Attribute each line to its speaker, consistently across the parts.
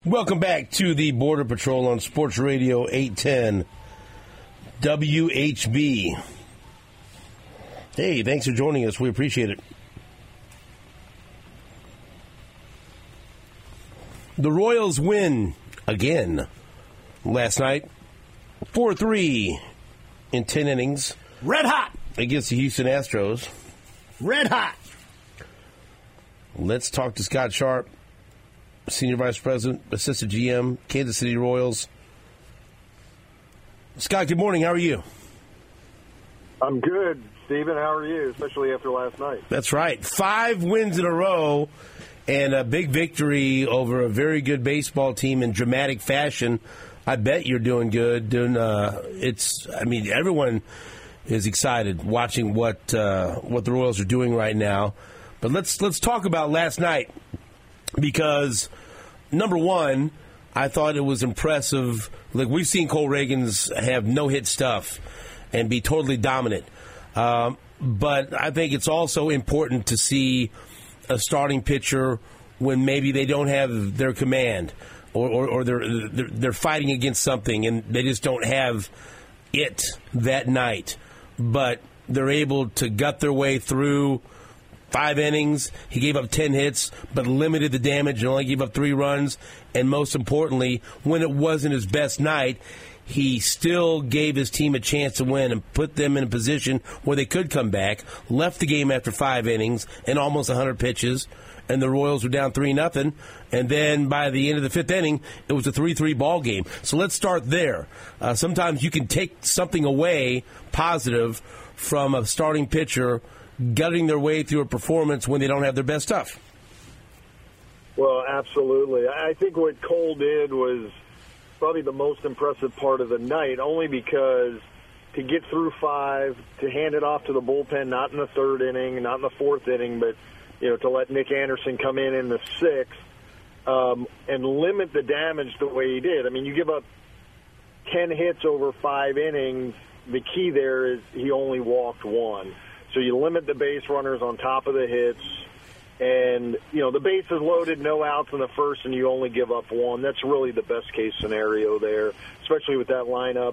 Speaker 1: Welcome back to the Border Patrol on Sports Radio 810 WHB. Hey, thanks for joining us. We appreciate it. The Royals win again last night, 4-3 in 10 innings.
Speaker 2: Red hot!
Speaker 1: Against the Houston Astros.
Speaker 2: Red hot!
Speaker 1: Let's talk to Scott Sharp, Senior Vice President, Assistant GM, Kansas City Royals. Scott, good morning. How are you?
Speaker 3: I'm good, Stephen. How are you, especially after last night?
Speaker 1: That's right. 5 wins in a row and a big victory over a very good baseball team in dramatic fashion. I bet you're doing good. Everyone is excited watching what the Royals are doing right now. But let's talk about last night because, number one, I thought it was impressive. Like, we've seen Cole Reagans have no-hit stuff and be totally dominant. But I think it's also important to see a starting pitcher when maybe they don't have their command or they're fighting against something and they just don't have it that night. But they're able to gut their way through 5 innings. He gave up 10 hits, but limited the damage and only gave up 3 runs. And most importantly, when it wasn't his best night, he still gave his team a chance to win and put them in a position where they could come back, left the game after 5 innings and almost 100 pitches, and the Royals were down 3-0. And then by the end of the 5th inning, it was a 3-3 ball game. So let's start there. Sometimes you can take something away positive from a starting pitcher gutting their way through a performance when they don't have their best stuff.
Speaker 3: Well, absolutely. I think what Cole did was probably the most impressive part of the night, only because to get through 5, to hand it off to the bullpen, not in the 3rd inning, not in the 4th inning, but to let Nick Anderson come in the 6th and limit the damage the way he did. I mean, you give up 10 hits over 5 innings. The key there is he only walked 1. So you limit the base runners on top of the hits. And, the base is loaded, no outs in the 1st, and you only give up 1. That's really the best-case scenario there, especially with that lineup.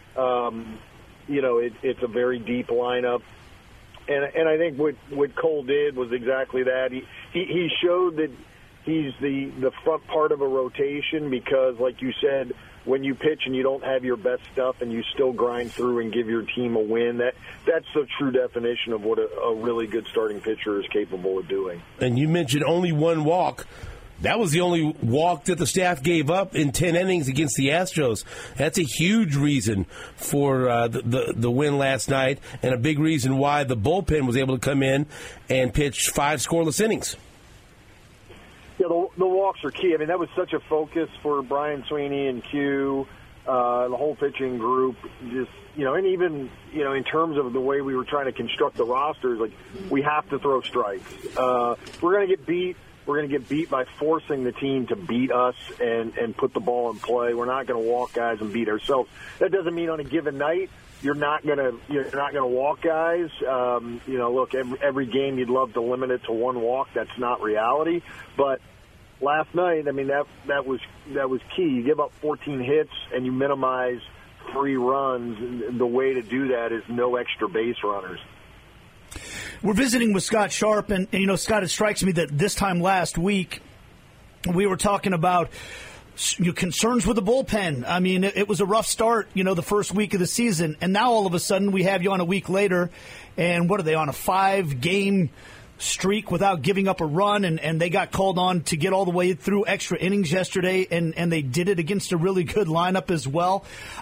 Speaker 3: It's a very deep lineup. And I think what Cole did was exactly that. He showed that he's the front part of a rotation because, like you said, when you pitch and you don't have your best stuff and you still grind through and give your team a win, that's the true definition of what a really good starting pitcher is capable of doing.
Speaker 1: And you mentioned only 1 walk. That was the only walk that the staff gave up in 10 innings against the Astros. That's a huge reason for the win last night and a big reason why the bullpen was able to come in and pitch 5 scoreless innings.
Speaker 3: Yeah, the walks are key. I mean, that was such a focus for Brian Sweeney and Q, the whole pitching group. Just and even in terms of the way we were trying to construct the rosters, like we have to throw strikes. We're going to get beat. We're going to get beat by forcing the team to beat us and put the ball in play. We're not going to walk guys and beat ourselves. That doesn't mean on a given night you're not going to walk guys. Look, every game you'd love to limit it to 1 walk. That's not reality. But last night, I mean, that was key. You give up 14 hits and you minimize 3 runs. And the way to do that is no extra base runners.
Speaker 2: We're visiting with Scott Sharp, and Scott, it strikes me that this time last week we were talking about concerns with the bullpen. I mean, it was a rough start, the first week of the season, and now all of a sudden we have you on a week later, and what are they, on a 5-game streak without giving up a run, and they got called on to get all the way through extra innings yesterday, and they did it against a really good lineup as well.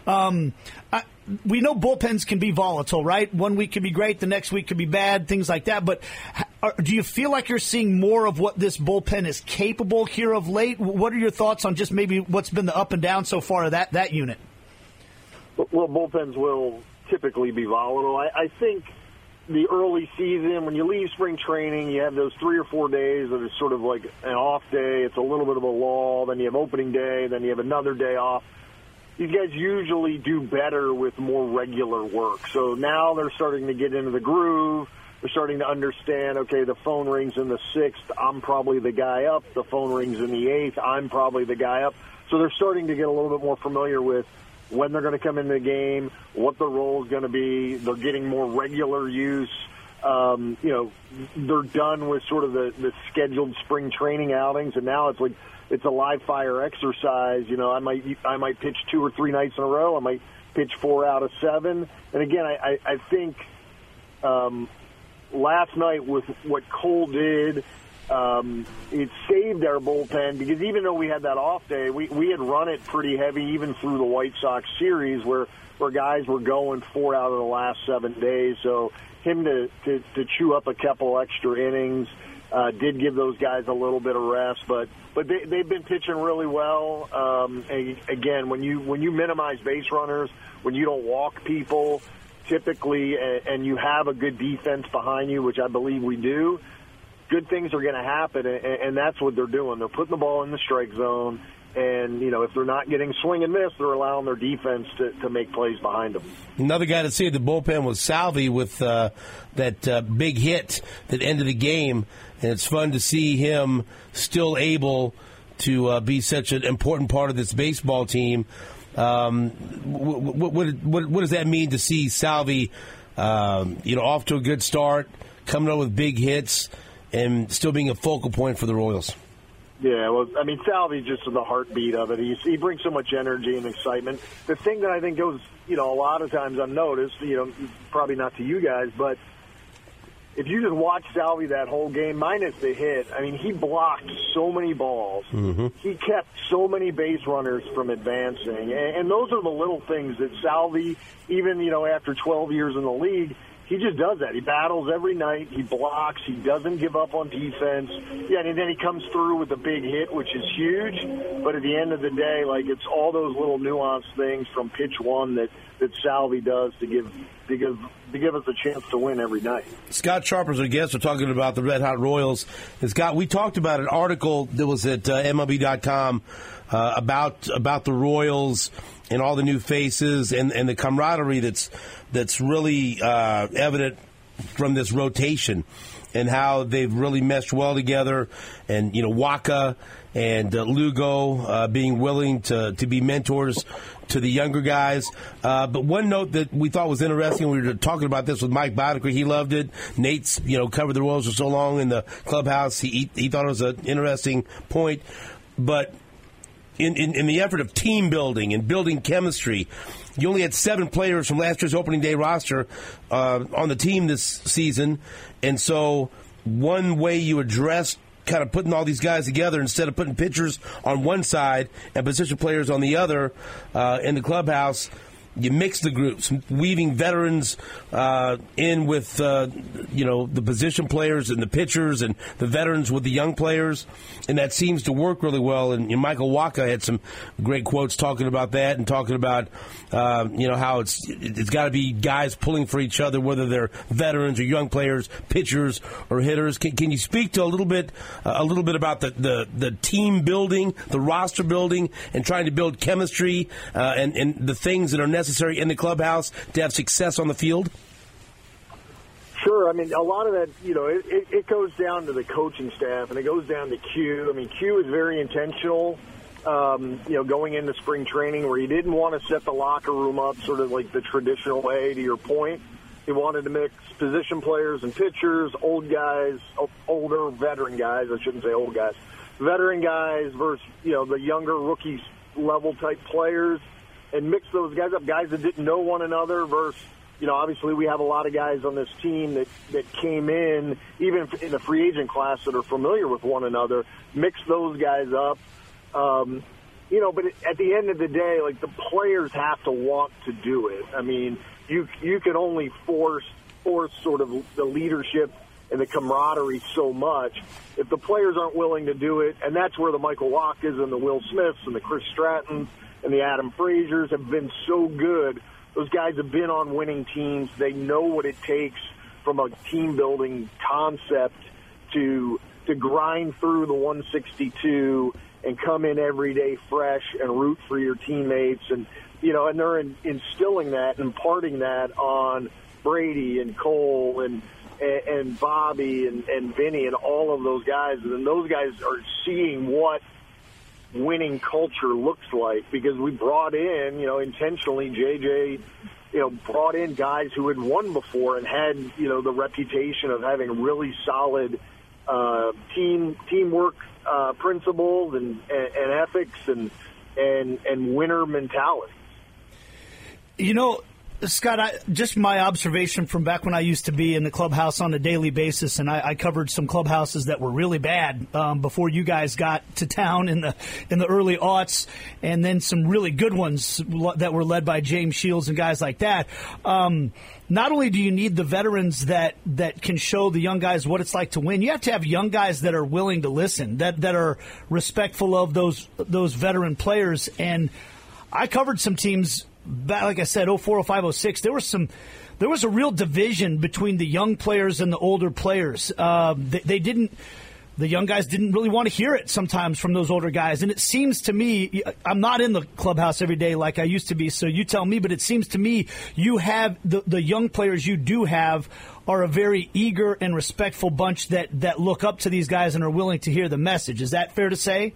Speaker 2: We know bullpens can be volatile, right? One week can be great, the next week could be bad, things like that. But do you feel like you're seeing more of what this bullpen is capable here of late? What are your thoughts on just maybe what's been the up and down so far of that unit?
Speaker 3: Well, bullpens will typically be volatile. I think the early season, when you leave spring training, you have those 3 or 4 days that are sort of like an off day. It's a little bit of a lull. Then you have opening day. Then you have another day off. These guys usually do better with more regular work. So now they're starting to get into the groove. They're starting to understand, okay, the phone rings in the 6th, I'm probably the guy up. The phone rings in the 8th, I'm probably the guy up. So they're starting to get a little bit more familiar with when they're going to come into the game, what the role is going to be. They're getting more regular use. They're done with sort of the scheduled spring training outings, and now it's a live fire exercise. I might pitch 2 or 3 nights in a row. I might pitch 4 out of 7. And again, I think last night with what Cole did, it saved our bullpen, because even though we had that off day, we had run it pretty heavy even through the White Sox series where guys were going 4 out of the last 7 days. So him to chew up a couple extra innings did give those guys a little bit of rest, but they've been pitching really well. Again, when you minimize base runners, when you don't walk people typically, and you have a good defense behind you, which I believe we do, good things are going to happen, and that's what they're doing. They're putting the ball in the strike zone, and if they're not getting swing and miss, they're allowing their defense to make plays behind them.
Speaker 1: Another guy to see at the bullpen was Salvi with that big hit that ended the game, and it's fun to see him still able to be such an important part of this baseball team. What does that mean to see Salvi, off to a good start, coming up with big hits, and still being a focal point for the Royals?
Speaker 3: Yeah, well, I mean, Salvi's just the heartbeat of it. He brings so much energy and excitement. The thing that I think goes, a lot of times unnoticed, probably not to you guys, but if you just watch Salvi that whole game, minus the hit, I mean, he blocked so many balls. Mm-hmm. He kept so many base runners from advancing. And those are the little things that Salvi, even, after 12 years in the league, he just does that. He battles every night. He blocks. He doesn't give up on defense. Yeah, and then he comes through with a big hit, which is huge. But at the end of the day, it's all those little nuanced things from pitch one that Salvi does to give us a chance to win every night.
Speaker 1: Scott Sharper's our guest. We're talking about the Red Hot Royals. And Scott, we talked about an article that was at MLB.com about the Royals and all the new faces and the camaraderie that's really evident from this rotation, and how they've really meshed well together. And Waka and Lugo being willing to be mentors to the younger guys. But one note that we thought was interesting, we were talking about this with Mike Boddicker. He loved it. Nate's covered the Royals for so long in the clubhouse. He thought it was an interesting point. But in the effort of team building and building chemistry, you only had 7 players from last year's opening day roster on the team this season. And so one way you address kind of putting all these guys together, instead of putting pitchers on one side and position players on the other in the clubhouse, you mix the groups, weaving veterans in with the position players and the pitchers, and the veterans with the young players, and that seems to work really well. And Michael Waka had some great quotes talking about that, and talking about how it's got to be guys pulling for each other, whether they're veterans or young players, pitchers or hitters. Can you speak to a little bit about the team building, the roster building, and trying to build chemistry and the things that are necessary in the clubhouse to have success on the field?
Speaker 3: Sure. I mean, a lot of that, it goes down to the coaching staff, and it goes down to Q. I mean, Q is very intentional, going into spring training, where he didn't want to set the locker room up sort of like the traditional way, to your point. He wanted to mix position players and pitchers, older veteran guys. I shouldn't say old guys. Veteran guys versus, the younger rookie level type players, and mix those guys up, guys that didn't know one another versus, obviously we have a lot of guys on this team that came in, even in the free agent class, that are familiar with one another. Mix those guys up. But at the end of the day, the players have to want to do it. I mean, you can only force sort of the leadership and the camaraderie so much. If the players aren't willing to do it, and that's where the Michael Wakas and the Will Smiths and the Chris Strattons and the Adam Frazier's have been so good. Those guys have been on winning teams. They know what it takes from a team-building concept to grind through the 162 and come in every day fresh and root for your teammates. And, and they're instilling that and imparting that on Brady and Cole and and Bobby and Vinny and all of those guys, and then those guys are seeing what winning culture looks like, because we brought in, intentionally, JJ, brought in guys who had won before and had, the reputation of having really solid teamwork principles and ethics and winner mentality.
Speaker 2: Scott, just my observation from back when I used to be in the clubhouse on a daily basis, and I covered some clubhouses that were really bad before you guys got to town in the early aughts, and then some really good ones that were led by James Shields and guys like that. Not only do you need the veterans that can show the young guys what it's like to win, you have to have young guys that are willing to listen, that are respectful of those veteran players. And I covered some teams, like I said, 04, 05, 06, there was a real division between the young players and the older players. The young guys didn't really want to hear it sometimes from those older guys. And it seems to me, I'm not in the clubhouse every day like I used to be, so you tell me, but it seems to me you have the young players you do have are a very eager and respectful bunch that look up to these guys and are willing to hear the message. Is that fair to say?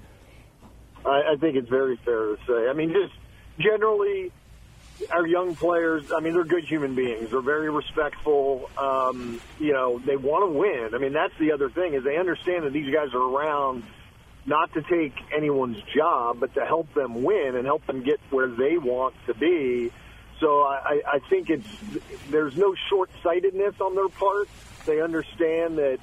Speaker 3: I think it's very fair to say. I mean, just generally, our young players, they're good human beings. They're very respectful. They want to win. That's the other thing, is they understand that these guys are around not to take anyone's job, but to help them win and help them get where they want to be. So I think there's no short-sightedness on their part. They understand that,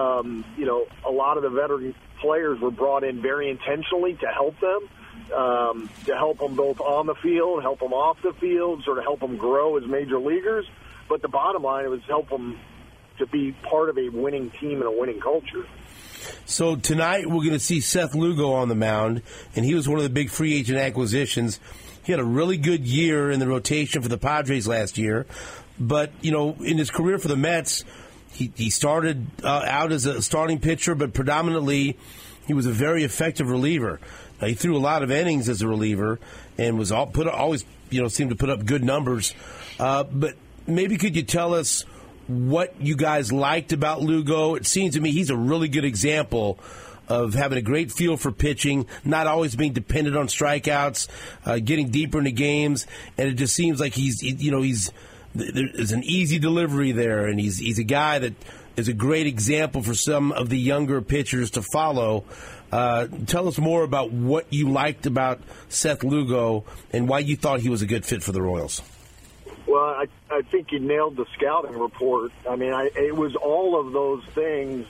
Speaker 3: a lot of the veteran players were brought in very intentionally to help them. To help them both on the field, help them off the field, sort of help them grow as major leaguers. But the bottom line, it was help them to be part of a winning team and a winning culture.
Speaker 1: So tonight we're going to see Seth Lugo on the mound, and he was one of the big free agent acquisitions. He had a really good year in the rotation for the Padres last year. But, in his career for the Mets, he started out as a starting pitcher, but predominantly he was a very effective reliever. He threw a lot of innings as a reliever and was always seemed to put up good numbers. But maybe could you tell us what you guys liked about Lugo? It seems to me he's a really good example of having a great feel for pitching, not always being dependent on strikeouts, getting deeper into games, and it just seems like there's an easy delivery there, and he's a guy that is a great example for some of the younger pitchers to follow. Tell us more about what you liked about Seth Lugo and why you thought he was a good fit for the Royals.
Speaker 3: Well, I think you nailed the scouting report. It was all of those things.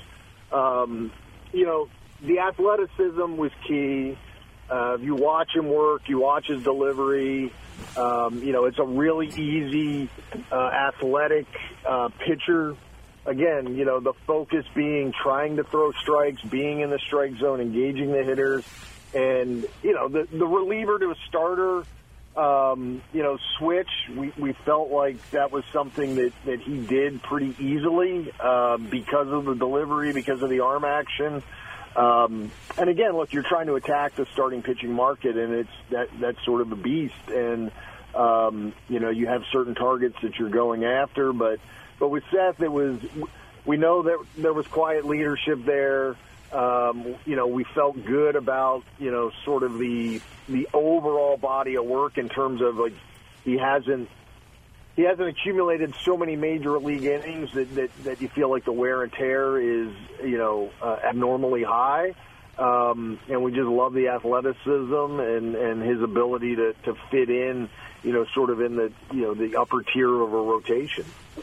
Speaker 3: The athleticism was key. If you watch him work, you watch his delivery. It's a really easy, athletic pitcher. Again, the focus being trying to throw strikes, being in the strike zone, engaging the hitters. And, the reliever to a starter, switch, we felt like that was something that he did pretty easily because of the delivery, because of the arm action. And again, look, you're trying to attack the starting pitching market, and that's sort of a beast. And, you have certain targets that you're going after, but with Seth, we know that there was quiet leadership there. We felt good about, sort of the overall body of work in terms of, like, he hasn't accumulated so many major league innings that you feel like the wear and tear is, abnormally high. And we just love the athleticism and his ability to fit in, sort of in the upper tier of a rotation.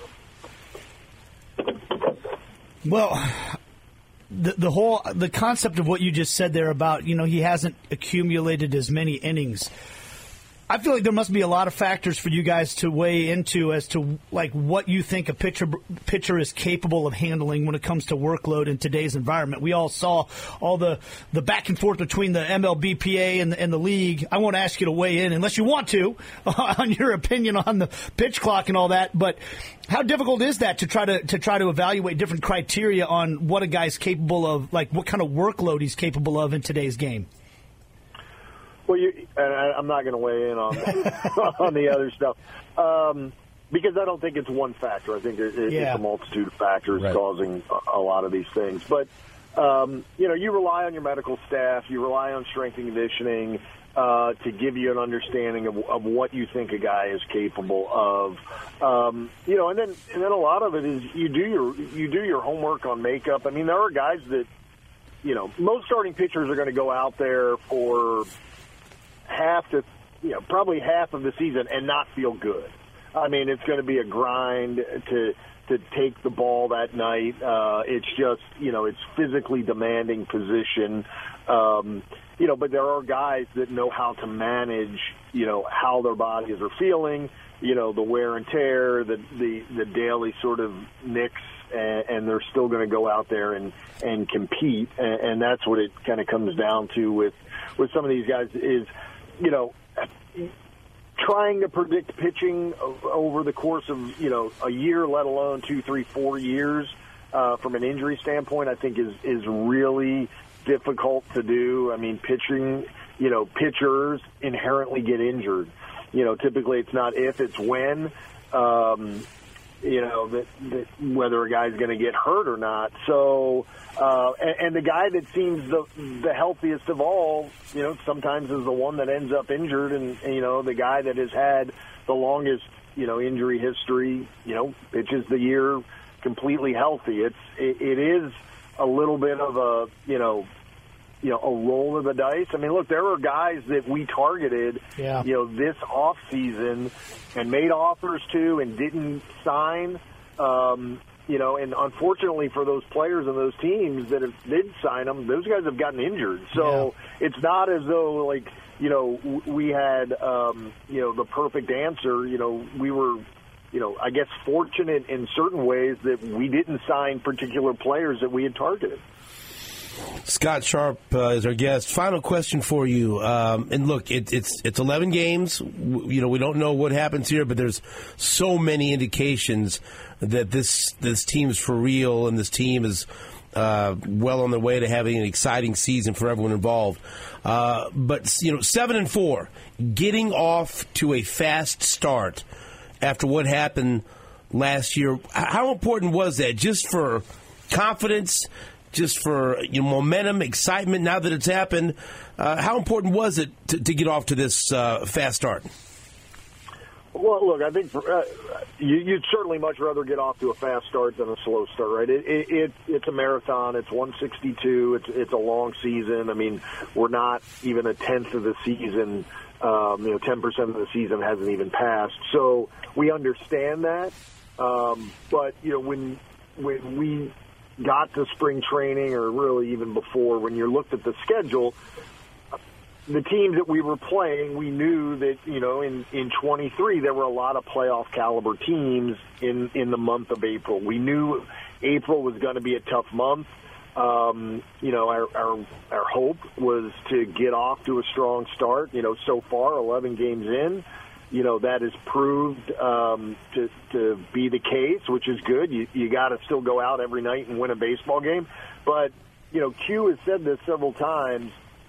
Speaker 2: Well, the concept of what you just said there about, he hasn't accumulated as many innings. I feel like there must be a lot of factors for you guys to weigh into as to like what you think a pitcher is capable of handling when it comes to workload in today's environment. We all saw all the back and forth between the MLBPA and the league. I won't ask you to weigh in unless you want to on your opinion on the pitch clock and all that. But how difficult is that to try to evaluate different criteria on what a guy's capable of, like what kind of workload he's capable of in today's game?
Speaker 3: Well, I'm not going to weigh in on on the other stuff. because I don't think it's one factor. I think it's a multitude of factors causing a lot of these things. But, you rely on your medical staff. You rely on strength and conditioning to give you an understanding of what you think a guy is capable of. And then a lot of it is you do your homework on makeup. I mean, there are guys that, most starting pitchers are going to go out there for probably half of the season and not feel good. I mean, it's going to be a grind to take the ball that night. It's just, it's physically demanding position. But there are guys that know how to manage, how their bodies are feeling, the wear and tear, the daily sort of nicks, and they're still going to go out there and compete. And that's what it kind of comes down to with some of these guys is, trying to predict pitching over the course of, a year, let alone 2, 3, 4 years from an injury standpoint, I think is really difficult to do. I mean, pitchers inherently get injured. Typically it's not if, it's when, that whether a guy's going to get hurt or not. So, and the guy that seems the healthiest of all, sometimes is the one that ends up injured, and the guy that has had the longest, injury history, pitches the year completely healthy. It is a little bit of a roll of the dice. I mean, look, there are guys that we targeted, this off season and made offers to and didn't sign. And unfortunately for those players and those teams that did sign them, those guys have gotten injured. So it's not as though we had the perfect answer. We were, I guess fortunate in certain ways that we didn't sign particular players that we had targeted.
Speaker 1: Scott Sharp is our guest. Final question for you. And look, it's 11 games. We don't know what happens here, but there's so many indications that this team's for real, and this team is well on their way to having an exciting season for everyone involved. But 7-4, getting off to a fast start after what happened last year. How important was that? Just for confidence? Just for momentum, excitement, now that it's happened, how important was it to get off to this fast start?
Speaker 3: Well, look, I think you'd certainly much rather get off to a fast start than a slow start, right? It's a marathon. It's 162. It's a long season. I mean, we're not even a tenth of the season. 10% of the season hasn't even passed. So we understand that. But when we got to spring training, or really even before, when you looked at the schedule, the teams that we were playing, we knew that, in 23, there were a lot of playoff caliber teams in the month of April. We knew April was going to be a tough month. Our hope was to get off to a strong start. So far, 11 games in, that has proved to be the case, which is good. You got to still go out every night and win a baseball game. But, Q has said this several times.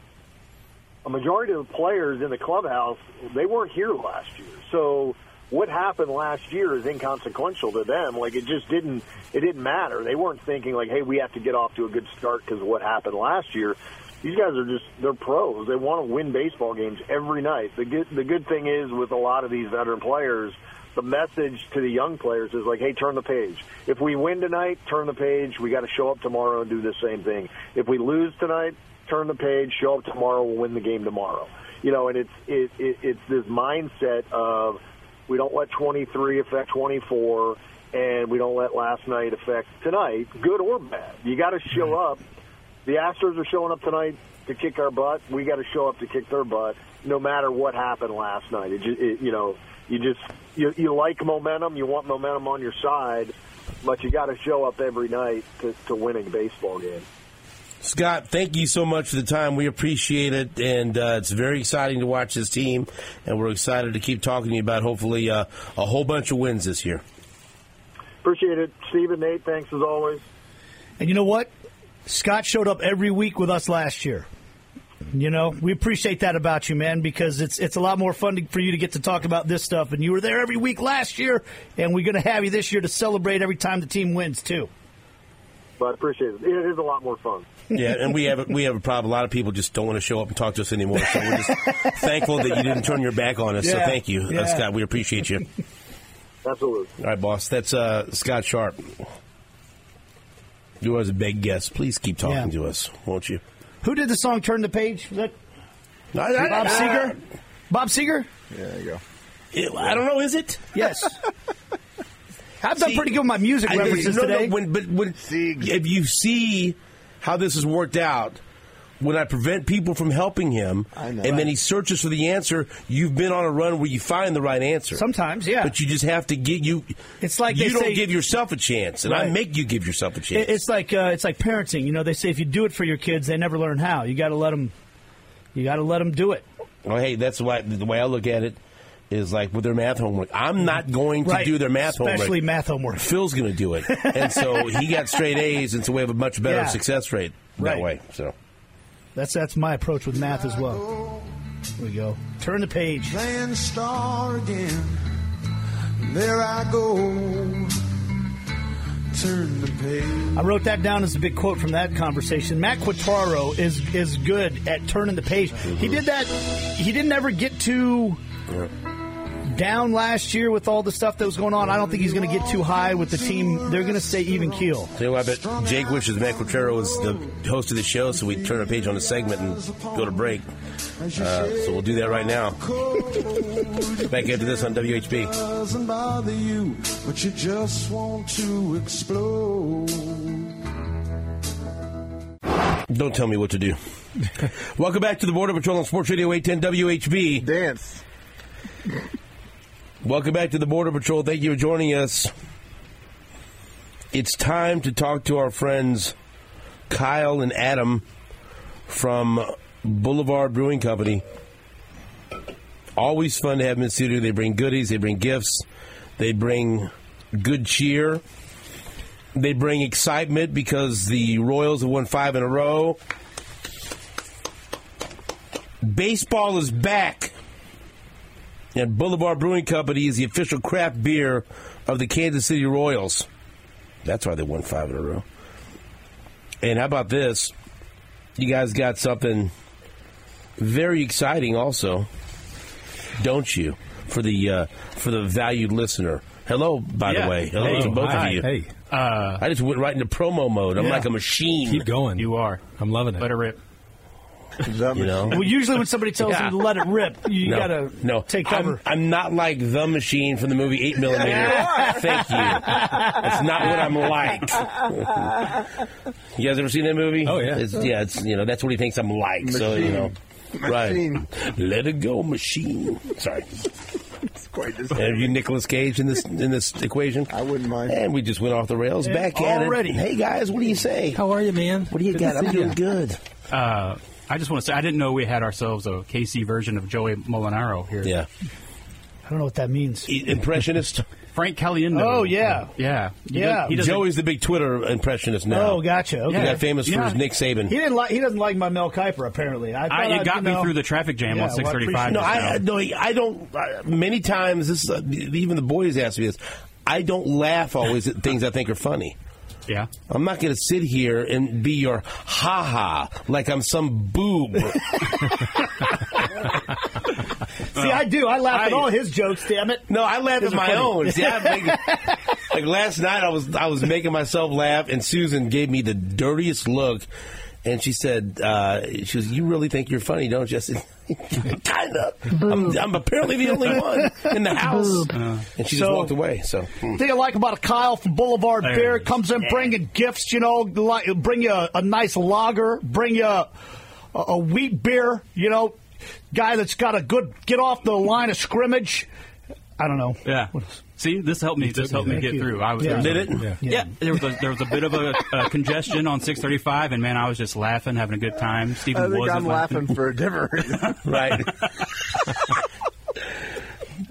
Speaker 3: A majority of the players in the clubhouse, they weren't here last year. So what happened last year is inconsequential to them. Like, it didn't matter. They weren't thinking like, hey, we have to get off to a good start because of what happened last year. These guys they're pros. They want to win baseball games every night. The good thing is with a lot of these veteran players, the message to the young players is like, hey, turn the page. If we win tonight, turn the page. We got to show up tomorrow and do the same thing. If we lose tonight, turn the page, show up tomorrow, we'll win the game tomorrow. And it's this mindset of we don't let 23 affect 24, and we don't let last night affect tonight, good or bad. You got to show up. The Astros are showing up tonight to kick our butt. We got to show up to kick their butt, no matter what happened last night. You like momentum. You want momentum on your side, but you got to show up every night to win a baseball game.
Speaker 1: Scott, thank you so much for the time. We appreciate it, and it's very exciting to watch this team, and we're excited to keep talking to you about hopefully a whole bunch of wins this year.
Speaker 3: Appreciate it. Stephen, Nate, thanks as always.
Speaker 2: And you know what? Scott showed up every week with us last year. You know, we appreciate that about you, man, because it's a lot more fun for you to get to talk about this stuff. And you were there every week last year, and we're going to have you this year to celebrate every time the team wins, too.
Speaker 3: But I appreciate it. It is a lot more fun.
Speaker 1: Yeah, and we have a problem. A lot of people just don't want to show up and talk to us anymore. So we're just thankful that you didn't turn your back on us. Yeah, so thank you, Scott. We appreciate you.
Speaker 3: Absolutely.
Speaker 1: All right, boss. That's Scott Sharp. You was a big guest. Please keep talking to us, won't you?
Speaker 2: Who did the song "Turn the Page"? Was that Bob Seger? Bob Seger?
Speaker 4: Yeah, there you
Speaker 1: go. I don't know. Is it?
Speaker 2: Yes. I've done pretty good with my music references today.
Speaker 1: If you see how this has worked out, when I prevent people from helping him, and then he searches for the answer, you've been on a run where you find the right answer.
Speaker 2: Sometimes, yeah.
Speaker 1: But you just have to get you.
Speaker 2: It's like
Speaker 1: you don't give yourself a chance, and I make you give yourself a chance.
Speaker 2: It's like parenting. You know, they say if you do it for your kids, they never learn how. You got to let them. You got to let them do it.
Speaker 1: Well, hey, that's why the way I look at it is like with their math homework. I'm not going to do their math homework.
Speaker 2: Especially math homework.
Speaker 1: Phil's going to do it, and so he got straight A's, and so we have a much better success rate that way. So.
Speaker 2: That's my approach with math as well. Here we go. Turn the page.
Speaker 5: Playing star again. There I go. Turn the page.
Speaker 2: I wrote that down as a big quote from that conversation. Matt Quatraro is good at turning the page. He did that. He didn't ever get too down last year with all the stuff that was going on. I don't think he's going to get too high with the team. They're going to stay even keel.
Speaker 1: Tell you what, I bet Jake wishes Matt Quatraro was the host of the show, so we'd turn a page on the segment and go to break. So we'll do that right now. Back after this on WHB.
Speaker 5: Doesn't bother you, but you just want to explode.
Speaker 1: Don't tell me what to do. Welcome back to the Border Patrol on Sports Radio 810 WHB.
Speaker 4: Dance.
Speaker 1: Welcome back to the Border Patrol. Thank you for joining us. It's time to talk to our friends Kyle and Adam from Boulevard Brewing Company. Always fun to have them in the studio. They bring goodies. They bring gifts. They bring good cheer. They bring excitement because the Royals have won 5 in a row. Baseball is back. And Boulevard Brewing Company is the official craft beer of the Kansas City Royals. That's why they won 5 in a row. And how about this? You guys got something very exciting also, don't you? For the valued listener. Hello, by the way. Hello to both of you.
Speaker 6: Hey.
Speaker 1: I just went right into promo mode. I'm like a machine.
Speaker 6: Keep going.
Speaker 7: You are.
Speaker 6: I'm loving it.
Speaker 7: Let it rip.
Speaker 1: You know?
Speaker 2: Well, usually when somebody tells you to let it rip, you got to take cover.
Speaker 1: I'm not like the machine from the movie 8 Millimeter. Thank you. That's not what I'm like. You guys ever seen that movie?
Speaker 6: Oh, yeah.
Speaker 1: It's that's what he thinks I'm like.
Speaker 4: Machine.
Speaker 1: So,
Speaker 4: Machine.
Speaker 1: Right. Let it go, machine. Sorry.
Speaker 4: It's quite
Speaker 1: Are you Nicolas Cage in this equation?
Speaker 4: I wouldn't mind.
Speaker 1: And we just went off the rails. Back at
Speaker 2: already.
Speaker 1: it. Hey, guys, what do you say?
Speaker 6: How are you, man?
Speaker 1: What do you got? I'm doing good.
Speaker 7: I just want to say, I didn't know we had ourselves a KC version of Joey Molinaro here.
Speaker 1: Yeah.
Speaker 2: I don't know what that means.
Speaker 1: Impressionist?
Speaker 7: Frank Caliendo.
Speaker 2: Oh, yeah.
Speaker 7: Yeah.
Speaker 2: Yeah.
Speaker 1: Joey's the big Twitter impressionist now.
Speaker 2: Oh, gotcha. Okay.
Speaker 1: He got famous for his Nick Saban.
Speaker 2: He doesn't like my Mel Kiper, apparently.
Speaker 7: It got me through the traffic jam on 635.
Speaker 1: I don't. Many times, this even the boys ask me this. I don't laugh always at things I think are funny.
Speaker 7: Yeah.
Speaker 1: I'm not going to sit here and be your ha-ha like I'm some boob.
Speaker 2: See, I do. I laugh at all his jokes, damn it.
Speaker 1: No, I laugh at my own. See, like last night I was making myself laugh, and Susan gave me the dirtiest look, and she said, you really think you're funny, don't you? I said, kind of. I'm apparently the only one in the house. And she just walked away. So,
Speaker 2: thing I like about a Kyle from Boulevard Beer, comes in bringing gifts, bring you a nice lager, bring you a wheat beer, guy that's got a good get off the line of scrimmage. I don't know.
Speaker 7: Yeah. See, this helped me. This helped me get through.
Speaker 1: Did it?
Speaker 7: Yeah. There was a bit of a congestion on 635, and man, I was just laughing, having a good time. Stephen
Speaker 4: I'm laughing for a different reason.
Speaker 1: Right.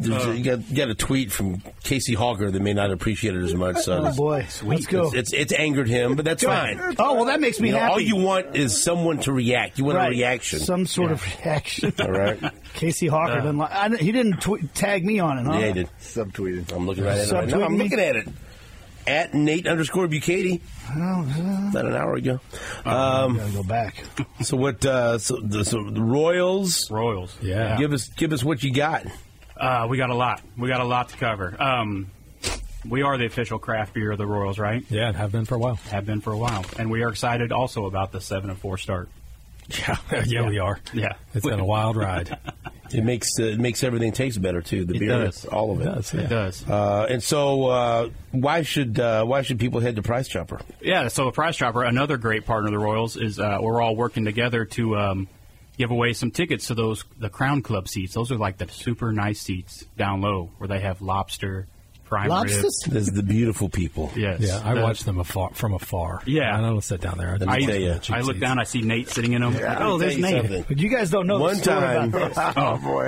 Speaker 1: You got a tweet from Casey Hawker that may not appreciate it as much. So
Speaker 2: Oh, boy. Let's go.
Speaker 1: It's angered him, but that's fine.
Speaker 2: Oh, well, that makes me happy.
Speaker 1: All you want is someone to react. You want a reaction.
Speaker 2: Some sort of reaction.
Speaker 1: All right.
Speaker 2: Casey Hawker didn't like. He didn't tag me on it, huh?
Speaker 1: Yeah, he did.
Speaker 4: Subtweeted.
Speaker 1: I'm looking right at it right now. I'm looking at it. At Nate_Bucati. About an hour ago.
Speaker 2: Gotta go back.
Speaker 1: So what? So the Royals.
Speaker 7: Royals.
Speaker 6: Yeah.
Speaker 1: Give us what you got.
Speaker 7: We got a lot. We got a lot to cover. We are the official craft beer of the Royals, right?
Speaker 6: Yeah, and have been for a while.
Speaker 7: Have been for a while, and we are excited also about the 7-4 start.
Speaker 6: Yeah, we are.
Speaker 7: Yeah,
Speaker 6: It's been a wild ride.
Speaker 1: It makes everything taste better too. The beer,
Speaker 7: does.
Speaker 1: all of it.
Speaker 7: It does.
Speaker 1: And so, why should people head to Price Chopper?
Speaker 7: Yeah, so Price Chopper, another great partner of the Royals, is we're all working together to give away some tickets to the Crown Club seats. Those are like the super nice seats down low where they have lobster, prime rib.
Speaker 1: There's the beautiful people.
Speaker 7: Yes.
Speaker 6: Yeah, I watch them from afar.
Speaker 7: Yeah.
Speaker 6: I don't sit down there.
Speaker 7: I look down, I see Nate sitting in them.
Speaker 1: Yeah,
Speaker 7: oh, there's Nate.
Speaker 2: But you guys don't know
Speaker 1: One
Speaker 2: the story
Speaker 1: time-
Speaker 2: about this.
Speaker 4: Oh, boy.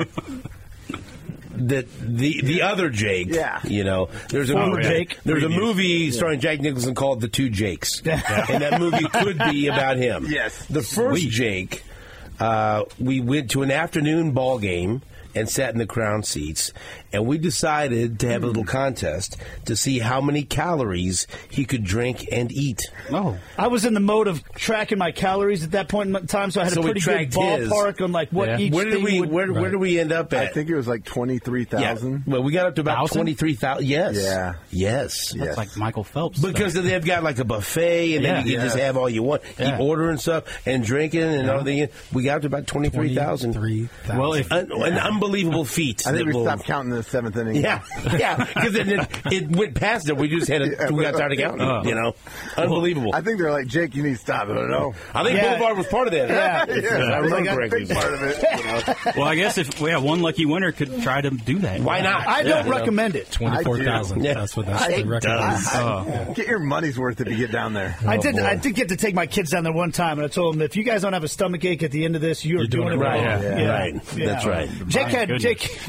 Speaker 1: That the other Jake,
Speaker 4: Yeah.
Speaker 1: there's a
Speaker 2: Former
Speaker 1: movie,
Speaker 2: Jake.
Speaker 1: there's a movie starring Jack Nicholson called The Two Jakes, and that movie could be about him.
Speaker 4: Yes.
Speaker 1: The first Jake, we went to an afternoon ball game and sat in the Crown seats, and we decided to have a little contest to see how many calories he could drink and eat.
Speaker 7: Oh.
Speaker 2: I was in the mode of tracking my calories at that point in time, so I had
Speaker 1: So
Speaker 2: a
Speaker 1: we
Speaker 2: pretty good
Speaker 1: tracked his.
Speaker 2: ballpark on like what
Speaker 6: Yeah.
Speaker 2: each
Speaker 1: Where did
Speaker 2: thing
Speaker 1: we
Speaker 2: would...
Speaker 1: where did we end up at?
Speaker 4: I think it was like 23,000.
Speaker 1: Well, we got up to about
Speaker 7: 1,000?
Speaker 1: 23,000. Yes.
Speaker 4: Yeah.
Speaker 1: Yes.
Speaker 4: Yeah.
Speaker 7: That's like Michael Phelps.
Speaker 1: Because they've got like a buffet, and then you can just have all you want, keep ordering stuff and drinking and everything. We got up to about 23,000.
Speaker 6: 23,000.
Speaker 7: Well, if
Speaker 1: An unbelievable feat.
Speaker 4: I think
Speaker 1: that
Speaker 4: we
Speaker 1: will-
Speaker 4: stopped counting in the 7th inning.
Speaker 1: Yeah, because it went past it. We just had we got tired of counting. Unbelievable.
Speaker 4: I think they're like, Jake, you need to stop. I don't know.
Speaker 1: I think Boulevard was part of that.
Speaker 2: Yeah.
Speaker 1: I remember
Speaker 4: Like,
Speaker 1: correctly.
Speaker 4: big part of it.
Speaker 7: well, I guess if one lucky winner could try to do that.
Speaker 1: Why not?
Speaker 2: I don't recommend it.
Speaker 6: 24,000.
Speaker 1: Yeah.
Speaker 6: That's what that's
Speaker 1: I
Speaker 6: the
Speaker 1: think
Speaker 6: recommend.
Speaker 4: Get your money's worth if you get down there.
Speaker 2: I did get to take my kids down there one time, and I told them, if you guys don't have a stomach ache at the end of this, you're doing it
Speaker 1: right.
Speaker 2: wrong.
Speaker 1: Yeah. Right. That's right.
Speaker 2: Jake had
Speaker 7: goodness.
Speaker 2: Jake.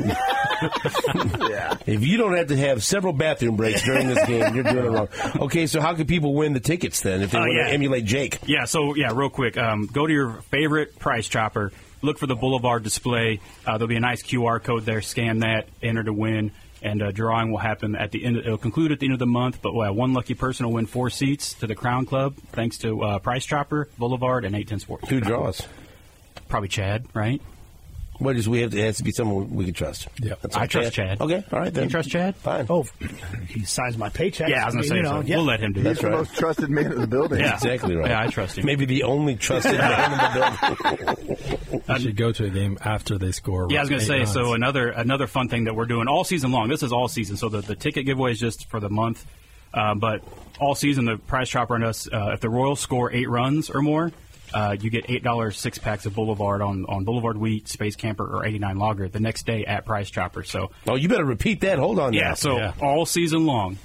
Speaker 4: Yeah.
Speaker 1: If you don't have to have several bathroom breaks during this game, you're doing it wrong. Okay, so how can people win the tickets then if they want to emulate Jake?
Speaker 7: Yeah, so, real quick, go to your favorite Price Chopper, look for the Boulevard display. There'll be a nice QR code there. Scan that, enter to win, and drawing will happen at the end. It'll conclude at the end of the month, but one lucky person will win 4 seats to the Crown Club, thanks to Price Chopper, Boulevard, and 810 Sports.
Speaker 1: Who draws?
Speaker 7: Probably Chad, right?
Speaker 1: What is it has to be someone we can trust.
Speaker 6: Yeah.
Speaker 1: That's
Speaker 7: I trust Chad.
Speaker 1: Okay, all right then.
Speaker 7: You trust Chad?
Speaker 1: Fine.
Speaker 2: Oh, he signs my paycheck.
Speaker 7: Yeah, I was going to say, so. We'll let him do
Speaker 1: That's
Speaker 7: that.
Speaker 1: right.
Speaker 4: The most trusted man in the building.
Speaker 7: Yeah.
Speaker 1: Exactly right.
Speaker 7: Yeah, I trust him.
Speaker 1: Maybe the only trusted man in the building.
Speaker 6: You should go to a game after they score.
Speaker 7: Yeah, I was going to
Speaker 6: 8
Speaker 7: say,
Speaker 6: runs.
Speaker 7: so another fun thing that we're doing all season long. This is all season, so the ticket giveaway is just for the month. But all season, the Price Chopper and us, if the Royals score 8 runs or more, you get $8 6-packs of Boulevard on Boulevard Wheat, Space Camper, or 89 Lager the next day at Price Chopper. So,
Speaker 1: You better repeat that. Hold on.
Speaker 7: yeah,
Speaker 1: now.
Speaker 7: so all season long,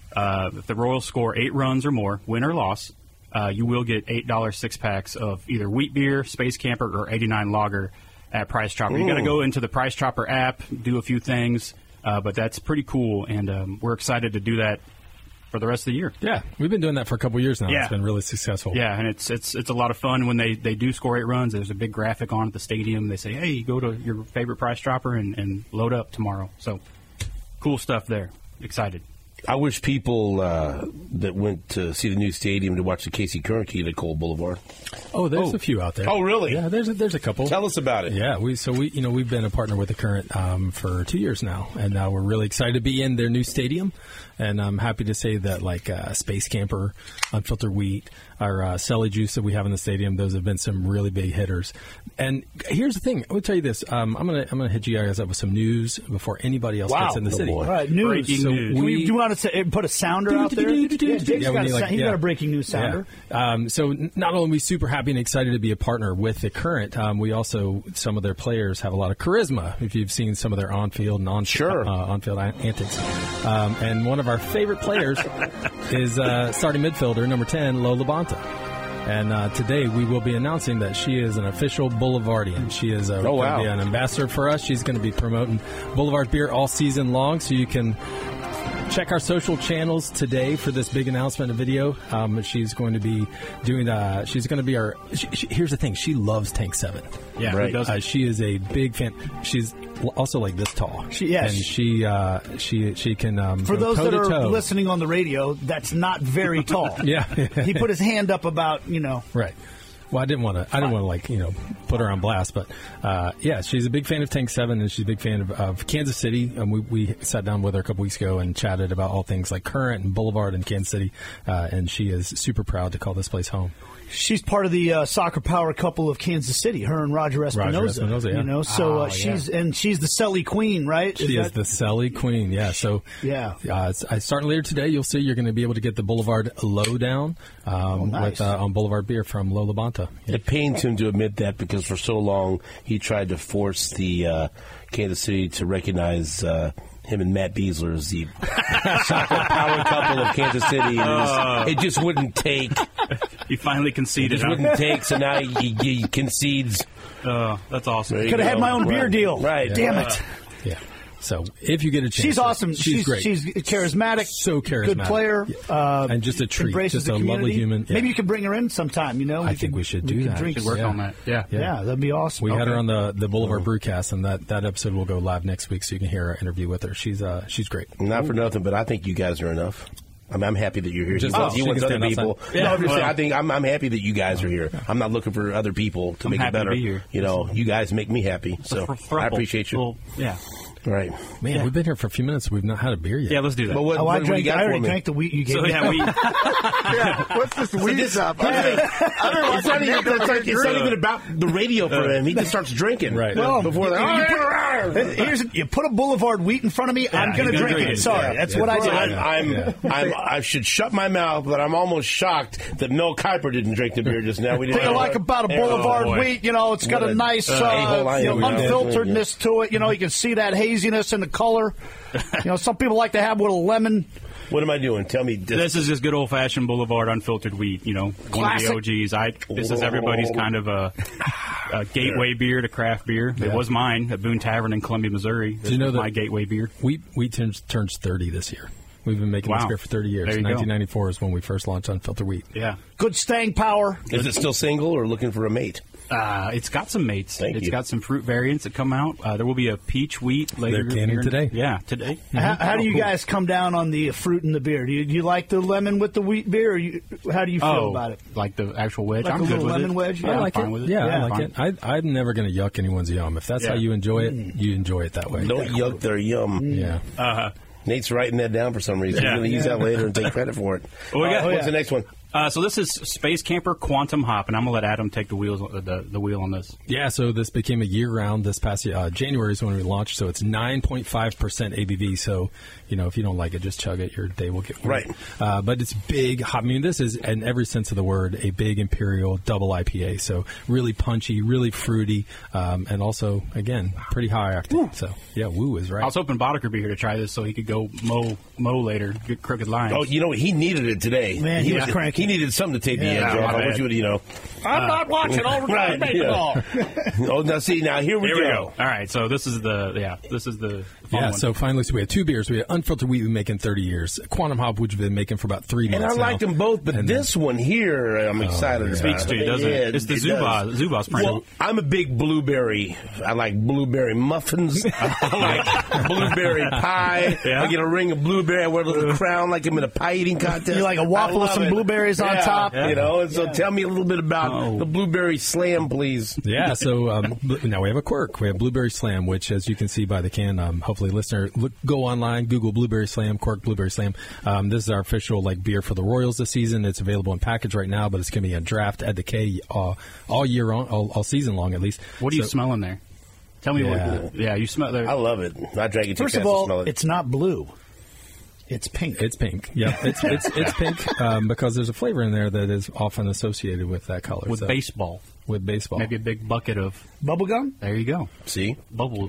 Speaker 7: if the Royals score 8 runs or more, win or loss, you will get $8 6-packs of either wheat beer, Space Camper, or 89 Lager at Price Chopper. You got to go into the Price Chopper app, do a few things, but that's pretty cool, and we're excited to do that for the rest of the year.
Speaker 6: Yeah, we've been doing that for a couple years now.
Speaker 7: Yeah.
Speaker 6: It's been really successful.
Speaker 7: Yeah, and it's a lot of fun when they do score 8 runs. There's a big graphic on at the stadium. They say, hey, go to your favorite Price Chopper and load up tomorrow. So cool stuff there. Excited.
Speaker 1: I wish people that went to see the new stadium to watch the Casey Curran key at Cole Boulevard.
Speaker 6: Oh, there's a few out there.
Speaker 1: Oh, really?
Speaker 6: Yeah, there's a couple.
Speaker 1: Tell us about it.
Speaker 6: Yeah, we've been a partner with the Current for 2 years now, and now we're really excited to be in their new stadium. And I'm happy to say that Space Camper, Unfiltered Wheat, our Celly Juice that we have in the stadium, those have been some really big hitters. And here's the thing, I will tell you this: I'm gonna hit you guys up with some news before anybody else gets in the city.
Speaker 1: boy.
Speaker 2: All right, news.
Speaker 7: Breaking news.
Speaker 2: Do you want to put a sounder out there? Yeah, Jake's
Speaker 6: Yeah, we
Speaker 2: got
Speaker 6: need,
Speaker 2: he's got a breaking news sounder.
Speaker 6: Yeah. So not only are we super happy and excited to be a partner with the Current, we also, some of their players have a lot of charisma. If you've seen some of their on-field and on-field antics, and one of our favorite players is starting midfielder number 10, Lo LaBonta. And today we will be announcing that she is an official Boulevardian. She is
Speaker 1: wow.
Speaker 6: going to be an ambassador for us. She's going to be promoting Boulevard beer all season long, so you can check our social channels today for this big announcement and video. She's going to be doing. She's going to be our. Here's the thing. She loves Tank 7.
Speaker 7: Yeah,
Speaker 1: Right.
Speaker 7: who doesn't?
Speaker 6: She is a big fan. She's also like this tall.
Speaker 2: Yes.
Speaker 6: And she can.
Speaker 2: For
Speaker 6: go
Speaker 2: those that are
Speaker 6: toe-to-toe.
Speaker 2: listening on the radio, that's not very tall.
Speaker 6: Yeah.
Speaker 2: He put his hand up about,
Speaker 6: Right. Well, I didn't want to, put her on blast, but yeah, she's a big fan of Tank 7, and she's a big fan of Kansas City. And we sat down with her a couple weeks ago and chatted about all things like Current and Boulevard and Kansas City, and she is super proud to call this place home.
Speaker 2: She's part of the soccer power couple of Kansas City, her and Roger Espinoza.
Speaker 6: Yeah.
Speaker 2: So she's the Selly Queen, right?
Speaker 6: She is the Selly Queen, yeah. So
Speaker 2: yeah,
Speaker 6: I start later today. You'll see you're going to be able to get the Boulevard Lowdown
Speaker 2: nice.
Speaker 6: on Boulevard Beer from Lola Bonta. Yeah.
Speaker 1: It pains him to admit that because for so long he tried to force the Kansas City to recognize him and Matt Beasler as the soccer power couple of Kansas City. And it just wouldn't take.
Speaker 7: He finally
Speaker 1: It
Speaker 7: conceded.
Speaker 1: just wouldn't take, so now he concedes.
Speaker 7: That's awesome.
Speaker 1: There you
Speaker 2: could have
Speaker 1: go.
Speaker 2: had my own beer
Speaker 1: Right.
Speaker 2: deal.
Speaker 1: Right.
Speaker 2: Damn it.
Speaker 6: Yeah. So if you get a chance,
Speaker 2: She's awesome.
Speaker 6: She's great.
Speaker 2: She's charismatic.
Speaker 6: So charismatic.
Speaker 2: Good player.
Speaker 6: And just a treat.
Speaker 2: Embraces
Speaker 6: Just
Speaker 2: the
Speaker 6: a lovely
Speaker 2: community.
Speaker 6: human. Yeah.
Speaker 2: Maybe you could bring her in sometime.
Speaker 6: I think we should do that.
Speaker 2: Drink.
Speaker 7: Should work
Speaker 6: Yeah.
Speaker 7: on that. Yeah.
Speaker 2: Yeah, that'd be awesome.
Speaker 6: We had her on the Boulevard Brewcast, and that episode will go live next week, so you can hear our interview with her. She's great.
Speaker 1: Not for nothing, but I think you guys are enough. I'm happy that you're here.
Speaker 6: Just
Speaker 1: He
Speaker 6: us.
Speaker 1: wants
Speaker 6: She can
Speaker 1: other
Speaker 6: stand
Speaker 1: people.
Speaker 6: outside.
Speaker 1: No,
Speaker 7: Yeah,
Speaker 1: I'm just saying,
Speaker 7: well-
Speaker 1: I think I'm happy that you guys are here. I'm not looking for other people to
Speaker 7: I'm
Speaker 1: make it
Speaker 7: happy to
Speaker 1: better.
Speaker 7: be here.
Speaker 1: You guys make me happy, so I appreciate you.
Speaker 7: Well, yeah.
Speaker 1: Right.
Speaker 6: Man, we've been here for a few minutes. We've not had a beer yet.
Speaker 7: Yeah, let's do that.
Speaker 1: But what,
Speaker 2: I
Speaker 1: what do you got
Speaker 2: already
Speaker 1: for me?
Speaker 2: drank the wheat you gave
Speaker 7: So
Speaker 2: me.
Speaker 7: yeah, we
Speaker 4: Yeah, what's this weed stuff?
Speaker 1: It's not even about the radio for him. He just starts drinking.
Speaker 6: Right.
Speaker 2: Well,
Speaker 1: Before
Speaker 2: you put a Boulevard wheat in front of me, I'm
Speaker 7: he's
Speaker 2: going to
Speaker 7: gonna
Speaker 2: drink
Speaker 7: drink
Speaker 2: it.
Speaker 7: it.
Speaker 2: Sorry,
Speaker 7: Yeah.
Speaker 2: that's what I do.
Speaker 1: I should shut my mouth, but I'm almost shocked that Mel Kiper didn't drink the beer just now. We didn't.
Speaker 2: What I like about a Boulevard
Speaker 7: boy.
Speaker 2: wheat, it's got
Speaker 1: What
Speaker 2: a
Speaker 1: a
Speaker 2: nice
Speaker 1: a-hole I am,
Speaker 2: unfilteredness to it. You can see that haziness in the color. Some people like to have with a lemon.
Speaker 1: What am I doing? Tell me.
Speaker 7: this is just good old fashioned Boulevard unfiltered wheat. One of
Speaker 2: Classic.
Speaker 7: the OGs. This is everybody's kind of a gateway beer to craft beer. It was mine at Boone Tavern in Columbia, Missouri. This
Speaker 6: you know
Speaker 7: was
Speaker 6: that-
Speaker 7: my gateway beer?
Speaker 6: Wheat turns 30 this year. We've been making this
Speaker 7: Wow.
Speaker 6: beer for 30 years.
Speaker 7: There you go.
Speaker 6: 1994 is when we first launched Unfiltered Wheat.
Speaker 7: Yeah.
Speaker 2: Good staying power.
Speaker 1: Is it still single or looking for a mate?
Speaker 7: It's got some mates.
Speaker 1: Thank
Speaker 7: It's
Speaker 1: you.
Speaker 7: got some fruit variants that come out. There will be a peach wheat later.
Speaker 6: They're canning
Speaker 7: here.
Speaker 6: today.
Speaker 7: Yeah, today.
Speaker 2: How do you
Speaker 7: Cool.
Speaker 2: guys come down on the fruit in the beer? Do you like the lemon with the wheat beer? Or how do you feel about it?
Speaker 7: Like the actual wedge?
Speaker 2: Like
Speaker 7: I'm
Speaker 2: a
Speaker 7: good
Speaker 2: little
Speaker 7: with
Speaker 2: lemon
Speaker 7: it.
Speaker 2: wedge?
Speaker 7: Yeah,
Speaker 2: I
Speaker 7: I'm
Speaker 6: like
Speaker 7: fine
Speaker 6: it.
Speaker 7: with it.
Speaker 6: Yeah, I
Speaker 7: fine.
Speaker 6: like it. I'm never going to yuck anyone's yum. If that's how
Speaker 7: Yeah.
Speaker 6: you enjoy it, you enjoy it that way.
Speaker 1: Don't yuck their yum.
Speaker 6: Yeah.
Speaker 1: Nate's writing that down for some reason.
Speaker 7: Yeah.
Speaker 1: He's going to use that later and take credit for it.
Speaker 7: What we got?
Speaker 1: What's the next one?
Speaker 7: So this is Space Camper Quantum Hop, and I'm gonna let Adam take the wheels, the wheel on this.
Speaker 6: Yeah, so this became a year-round this past year. January is when we launched, so it's 9.5% ABV. So, if you don't like it, just chug it. Your day will get
Speaker 1: Right.
Speaker 6: But it's big. I mean, this is, in every sense of the word, a big Imperial double IPA. So really punchy, really fruity, and also, again, pretty high octane. So, yeah, woo is right.
Speaker 7: I was hoping Boddicker would be here to try this so he could go mow later, get crooked lines.
Speaker 1: Oh, he needed it today.
Speaker 2: Man, he was cranky.
Speaker 1: He needed something to take the edge
Speaker 7: Yeah,
Speaker 1: off.
Speaker 7: my
Speaker 1: I wish
Speaker 7: bad.
Speaker 1: you would,
Speaker 2: I'm not watching overtime
Speaker 1: Right,
Speaker 2: baseball.
Speaker 1: Oh, now see, here we
Speaker 7: Here
Speaker 1: go.
Speaker 7: we go. All right, so this is the fun
Speaker 6: Yeah,
Speaker 7: one.
Speaker 6: so finally, we had two beers. We had Unfiltered Wheat we've been making 30 years. Quantum Hop, which we've been making for about 3 months
Speaker 1: And I
Speaker 6: now.
Speaker 1: like them both, but
Speaker 6: And
Speaker 1: this one here, I'm excited about.
Speaker 7: speaks to you, doesn't it? It's the Zubaz brand.
Speaker 1: Well, I'm a big blueberry. I like blueberry muffins. I like blueberry pie.
Speaker 7: Yeah.
Speaker 1: I get a ring of blueberry. I wear a little crown like I'm in a pie eating contest.
Speaker 2: You like a waffle
Speaker 1: I
Speaker 2: with
Speaker 1: love
Speaker 2: some
Speaker 1: it.
Speaker 2: blueberries on
Speaker 1: Yeah,
Speaker 2: top?
Speaker 1: And so tell me a little bit about the blueberry slam, please.
Speaker 6: Yeah, so now we have a quirk. We have Blueberry Slam, which, as you can see by the can, hopefully, listener, go online, Google Blueberry Slam, quirk Blueberry Slam. This is our official beer for the Royals this season. It's available in package right now, but it's going to be on draft at Decay all year on, all season long at least.
Speaker 7: What are you smelling there? Tell me
Speaker 6: Yeah.
Speaker 7: what. Yeah, you smell there.
Speaker 1: I love it. I drank it too
Speaker 2: First
Speaker 1: fast
Speaker 2: of
Speaker 1: to smell
Speaker 2: all,
Speaker 1: it.
Speaker 2: it's not blue. It's pink.
Speaker 6: It's pink. Yeah, it's pink because there's a flavor in there that is often associated with that color.
Speaker 7: With baseball.
Speaker 6: With baseball.
Speaker 7: Maybe a big bucket of
Speaker 2: Bubblegum?
Speaker 7: There you go.
Speaker 1: See?
Speaker 7: Bubble.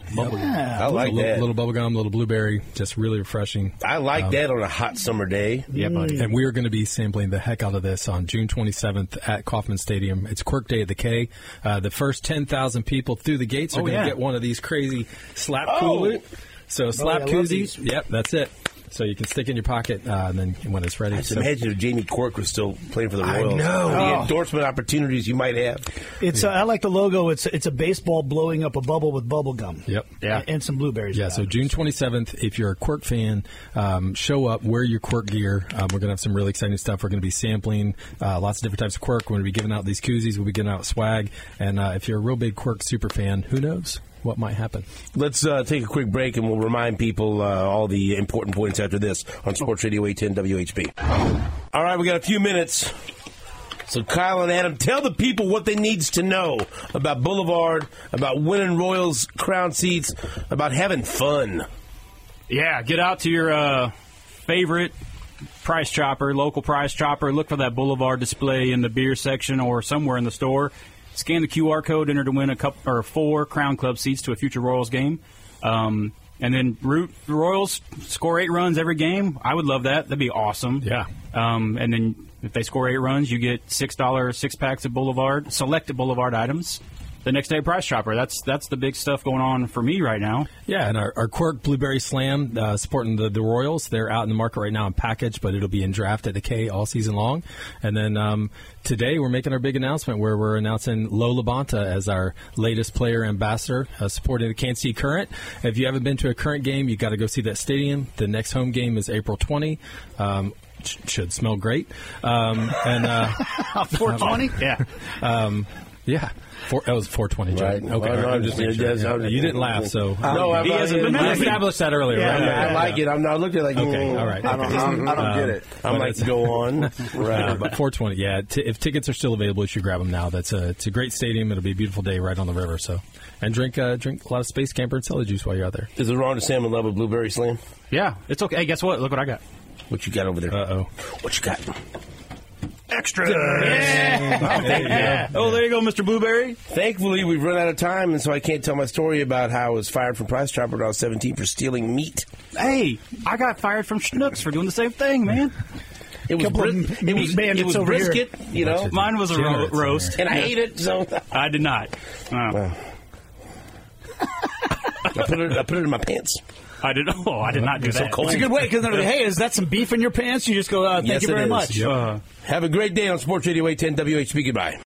Speaker 1: I like that.
Speaker 6: Little bubblegum, little blueberry, just really refreshing.
Speaker 1: I like that on a hot summer day.
Speaker 7: Yeah, buddy.
Speaker 6: And we are going to be sampling the heck out of this on June 27th at Kauffman Stadium. It's Quirk Day at the K. The first 10,000 people through the gates are going to get one of these crazy slap coolers. So slap koozies. Yep, that's it. So you can stick in your pocket, and then when it's ready.
Speaker 1: I just imagine if Jamie Quirk was still playing for the Royals.
Speaker 6: I know.
Speaker 1: The endorsement opportunities you might have.
Speaker 2: It's I like the logo. It's a baseball blowing up a bubble with bubble gum.
Speaker 6: Yep.
Speaker 7: Yeah.
Speaker 2: And some blueberries.
Speaker 6: Yeah, so June 27th, if you're a Quirk fan, show up, wear your Quirk gear. We're going to have some really exciting stuff. We're going to be sampling lots of different types of Quirk. We're going to be giving out these koozies. We'll be giving out swag. And if you're a real big Quirk super fan, who knows what might happen.
Speaker 1: Let's take a quick break, and we'll remind people all the important points after this on Sports Radio 810 WHB. All right, we got a few minutes. So Kyle and Adam, tell the people what they needs to know about Boulevard, about winning Royals crown seats, about having fun.
Speaker 7: Yeah, get out to your favorite Price Chopper, local Price Chopper. Look for that Boulevard display in the beer section or somewhere in the store. Scan the QR code, enter to win a couple or 4 Crown Club seats to a future Royals game. And then root the Royals, score 8 runs every game. I would love that. That'd be awesome.
Speaker 6: Yeah.
Speaker 7: And then if they score 8 runs, you get $6 6-packs of Boulevard, selected Boulevard items. The next day Price Chopper. That's the big stuff going on for me right now.
Speaker 6: Yeah, and our Quirk Blueberry Slam supporting the Royals. They're out in the market right now in package, but it'll be in draft at the K all season long. And then today we're making our big announcement where we're announcing Lo LaBonta as our latest player ambassador supporting the Kansas City Current. If you haven't been to a Current game, you got to go see that stadium. The next home game is April 20. Should smell great.
Speaker 2: 420?
Speaker 7: Yeah.
Speaker 6: Yeah. That was 420,
Speaker 1: Right.
Speaker 6: John. Okay.
Speaker 1: Well, no, I'm just-
Speaker 6: You didn't laugh, so.
Speaker 1: No,
Speaker 6: we established that earlier, right?
Speaker 1: I like it. I'm not looking at it like,
Speaker 6: Okay, all right.
Speaker 4: I don't get it.
Speaker 1: I'm like, go on. Right.
Speaker 6: But 420, yeah. If tickets are still available, you should grab them now. It's a great stadium. It'll be a beautiful day right on the river. So, and drink a lot of Space Camper and Cellar Juice while you're out there.
Speaker 1: Is it wrong to say I'm in love with Blueberry Slam?
Speaker 7: Yeah, it's okay. Hey, guess what? Look what I got.
Speaker 1: What you got over there?
Speaker 6: Uh-oh.
Speaker 1: What you got?
Speaker 7: Extra. Yeah. Oh, there you go, Mr. Blueberry.
Speaker 1: Thankfully, we've run out of time, and so I can't tell my story about how I was fired from Price Chopper when I was 17 for stealing meat.
Speaker 7: Hey, I got fired from Schnucks for doing the same thing, man.
Speaker 1: It was, it was brisket, you know.
Speaker 7: Mine was a roast.
Speaker 1: And I ate it, so
Speaker 7: I did not.
Speaker 1: I put it in my pants.
Speaker 7: I did not do that.
Speaker 2: It's a good way because they're like, hey, is that some beef in your pants? You just go, thank
Speaker 1: Yes,
Speaker 2: you very
Speaker 1: it is.
Speaker 2: much.
Speaker 1: Have a great day on Sports Radio 810 WHB. Goodbye.